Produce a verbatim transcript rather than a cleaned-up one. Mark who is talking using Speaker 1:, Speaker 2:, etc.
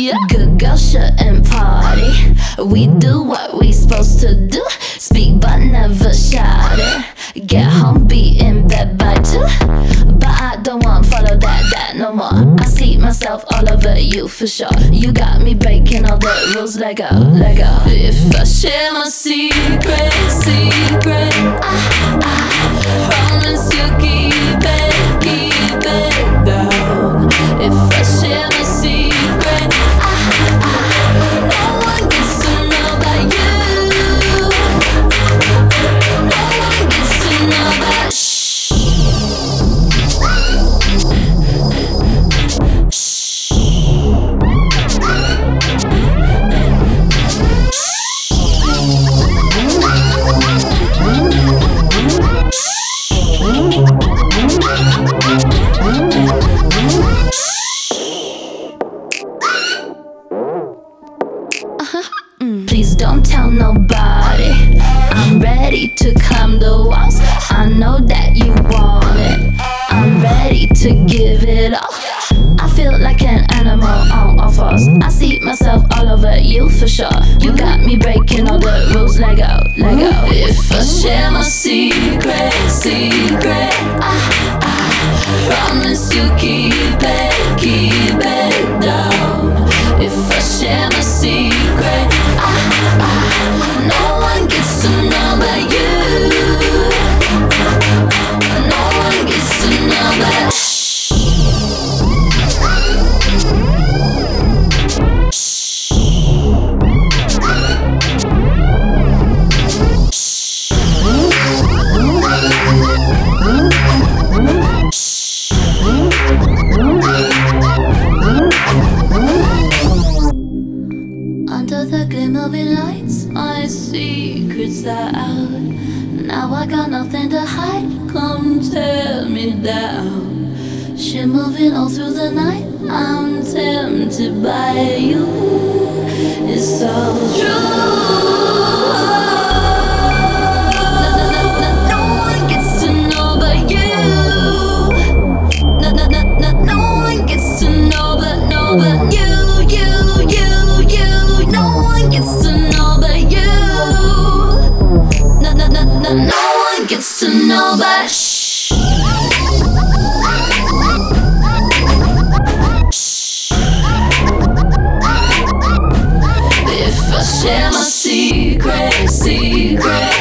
Speaker 1: Yeah. Good girl shouldn't party. We do what we supposed to do. Speak but never shout it. Get home, be in bed by two. But I don't want follow that, that no more. I see myself all over you for sure. You got me breaking all the rules. Let go, let go. If I share my secret, secret, I, I promise you keep it, keep it down. If I share my secret, I, I, no one gets to know about you. No one gets to know about shh. Please don't tell nobody. I'm ready to climb the walls. I know that you want it. I'm ready to give it all. I feel like an animal on all fours. I see myself all over you for sure. You got me breaking all the rules. Let go, let go. If I share my secret, secret, I, I promise you keep it, keep it down. If I share my secret, I, I, no one gets to know about you. No one gets to know about shh. Under the glimmering lights, my secrets are out. Now I got nothing to hide, come tear me down. Shit moving all through the night, I'm tempted by you. It's so true. No one gets to know but you. No, no, no, no, no one gets to know but, know but you. You, you, you, no one gets to know but you. No, no, no, no, no one gets to know but shh. If I share my secret, secret,